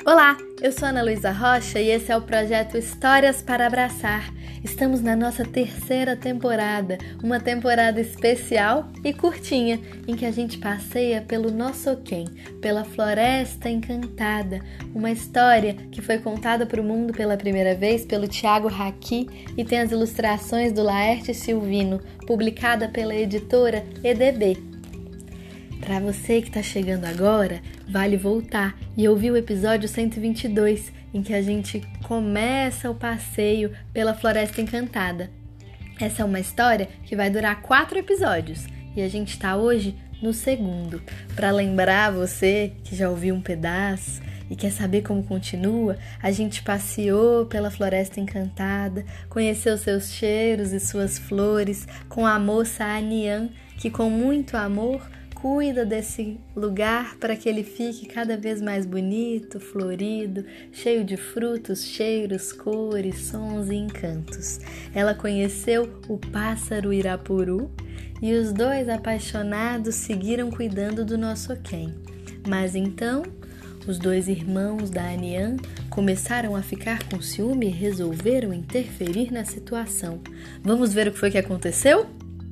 Olá, eu sou Ana Luísa Rocha e esse é o projeto Histórias para Abraçar. Estamos na nossa terceira temporada, uma temporada especial e curtinha, em que a gente passeia pelo Nossoquém, pela Floresta Encantada, uma história que foi contada para o mundo pela primeira vez pelo Thiago Raqui e tem as ilustrações do Laerte Silvino, publicada pela editora EDB. Para você que está chegando agora, vale voltar e ouvir o episódio 122, em que a gente começa o passeio pela Floresta Encantada. Essa é uma história que vai durar 4 episódios e a gente está hoje no segundo. Para lembrar você que já ouviu um pedaço e quer saber como continua, a gente passeou pela Floresta Encantada, conheceu seus cheiros e suas flores com a moça Anian, que com muito amor cuida desse lugar para que ele fique cada vez mais bonito, florido, cheio de frutos, cheiros, cores, sons e encantos. Ela conheceu o pássaro Irapuru e os dois apaixonados seguiram cuidando do Nossoquém. Mas então, os dois irmãos da Anian começaram a ficar com ciúme e resolveram interferir na situação. Vamos ver o que foi que aconteceu?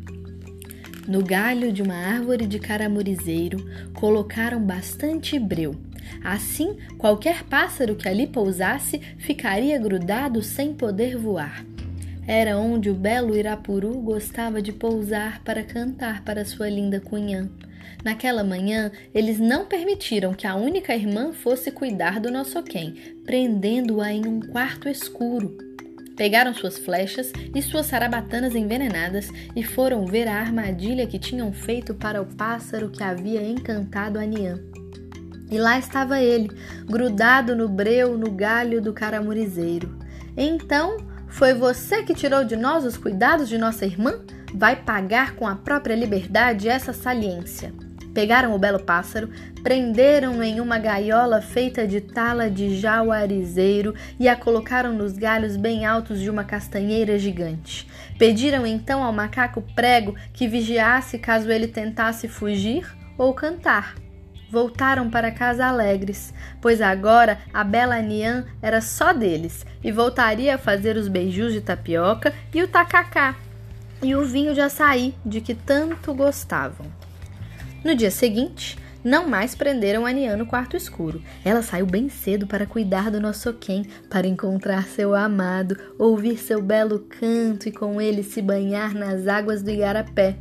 No galho de uma árvore de caramurizeiro, colocaram bastante breu. Assim, qualquer pássaro que ali pousasse ficaria grudado sem poder voar. Era onde o belo Irapuru gostava de pousar para cantar para sua linda cunhã. Naquela manhã, eles não permitiram que a única irmã fosse cuidar do Nossoquém, prendendo-a em um quarto escuro. Pegaram suas flechas e suas sarabatanas envenenadas e foram ver a armadilha que tinham feito para o pássaro que havia encantado Anian. E lá estava ele, grudado no breu, no galho do caramurizeiro. Então, foi você que tirou de nós os cuidados de nossa irmã? Vai pagar com a própria liberdade essa saliência. Pegaram o belo pássaro, prenderam-no em uma gaiola feita de tala de jauarizeiro e a colocaram nos galhos bem altos de uma castanheira gigante. Pediram então ao macaco prego que vigiasse caso ele tentasse fugir ou cantar. Voltaram para casa alegres, pois agora a bela Anian era só deles e voltaria a fazer os beijus de tapioca e o tacacá e o vinho de açaí de que tanto gostavam. No dia seguinte, não mais prenderam Anian no quarto escuro. Ela saiu bem cedo para cuidar do Nossoquém, para encontrar seu amado, ouvir seu belo canto e com ele se banhar nas águas do igarapé.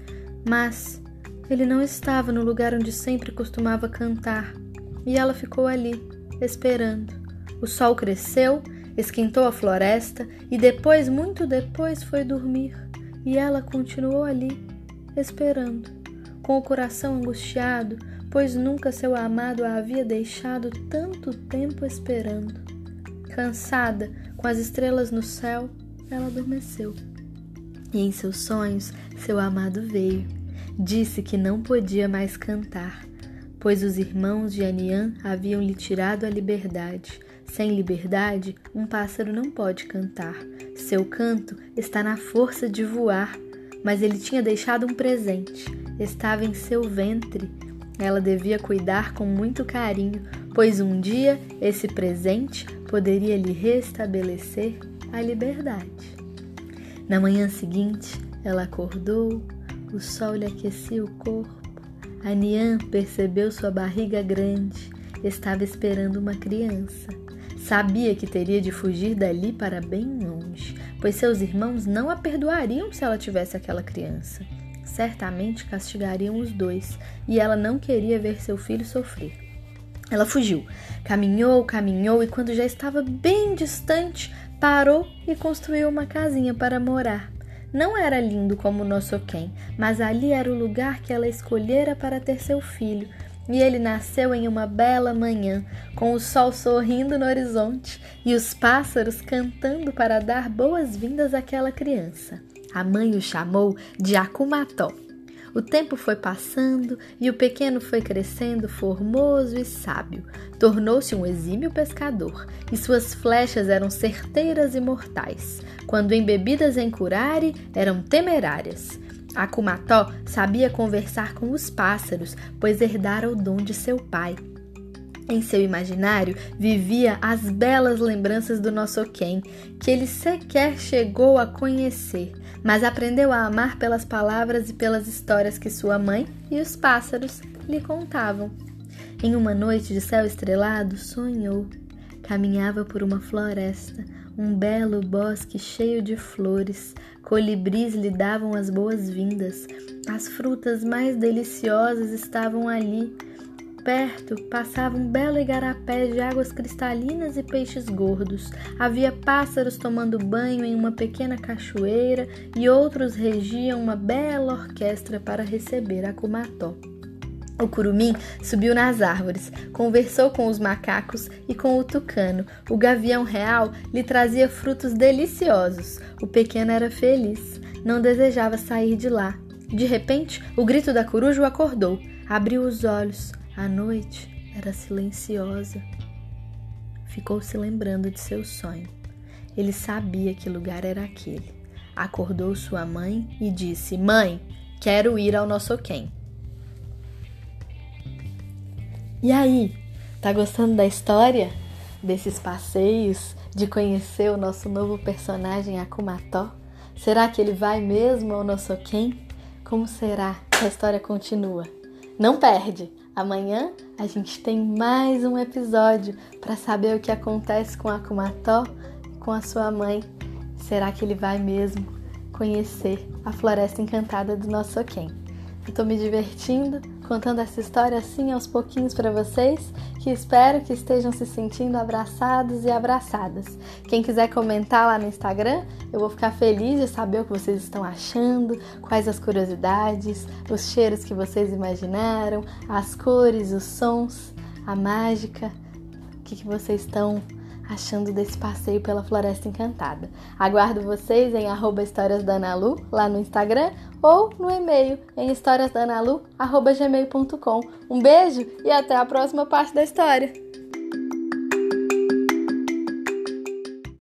Mas ele não estava no lugar onde sempre costumava cantar, e ela ficou ali, esperando. O sol cresceu, esquentou a floresta e depois, muito depois, foi dormir. E ela continuou ali, esperando, com o coração angustiado, pois nunca seu amado a havia deixado tanto tempo esperando. Cansada, com as estrelas no céu, ela adormeceu. E em seus sonhos, seu amado veio. Disse que não podia mais cantar, pois os irmãos de Anian haviam lhe tirado a liberdade. Sem liberdade, um pássaro não pode cantar. Seu canto está na força de voar, mas ele tinha deixado um presente. Estava em seu ventre. Ela devia cuidar com muito carinho, pois um dia esse presente poderia lhe restabelecer a liberdade. Na manhã seguinte, ela acordou, o sol lhe aquecia o corpo. Anian percebeu sua barriga grande, estava esperando uma criança. Sabia que teria de fugir dali para bem longe, pois seus irmãos não a perdoariam se ela tivesse aquela criança. Certamente castigariam os dois, e ela não queria ver seu filho sofrer. Ela fugiu, caminhou e quando já estava bem distante, parou e construiu uma casinha para morar. Não era lindo como o Nossoquém, mas ali era o lugar que ela escolhera para ter seu filho, e ele nasceu em uma bela manhã, com o sol sorrindo no horizonte e os pássaros cantando para dar boas-vindas àquela criança. A mãe o chamou de Akumató. O tempo foi passando e o pequeno foi crescendo formoso e sábio. Tornou-se um exímio pescador e suas flechas eram certeiras e mortais. Quando embebidas em curare, eram temerárias. Akumató sabia conversar com os pássaros, pois herdara o dom de seu pai. Em seu imaginário, vivia as belas lembranças do Nossoquém, que ele sequer chegou a conhecer, mas aprendeu a amar pelas palavras e pelas histórias que sua mãe e os pássaros lhe contavam. Em uma noite de céu estrelado, sonhou. Caminhava por uma floresta, um belo bosque cheio de flores. Colibris lhe davam as boas-vindas. As frutas mais deliciosas estavam ali. Perto passava um belo igarapé de águas cristalinas e peixes gordos. Havia pássaros tomando banho em uma pequena cachoeira e outros regiam uma bela orquestra para receber Akumató. O curumim subiu nas árvores, conversou com os macacos e com o tucano. O gavião real lhe trazia frutos deliciosos. O pequeno era feliz, não desejava sair de lá. De repente, o grito da coruja o acordou. Abriu os olhos. A noite era silenciosa. Ficou se lembrando de seu sonho. Ele sabia que lugar era aquele. Acordou sua mãe e disse: "Mãe, quero ir ao Nossoquém." E aí, tá gostando da história? Desses passeios, de conhecer o nosso novo personagem Akumató? Será que ele vai mesmo ao Nossoquém? Como será que a história continua? Não perde! Amanhã a gente tem mais um episódio para saber o que acontece com Akumató e com a sua mãe. Será que ele vai mesmo conhecer a Floresta Encantada do Nossoquém? Eu tô me divertindo contando essa história assim aos pouquinhos para vocês, que espero que estejam se sentindo abraçados e abraçadas. Quem quiser comentar lá no Instagram, eu vou ficar feliz de saber o que vocês estão achando, quais as curiosidades, os cheiros que vocês imaginaram, as cores, os sons, a mágica, o que vocês estão achando desse passeio pela Floresta Encantada. Aguardo vocês em @historiasdanalu lá no Instagram ou no e-mail em historiasdanalu@gmail.com. Um beijo e até a próxima parte da história!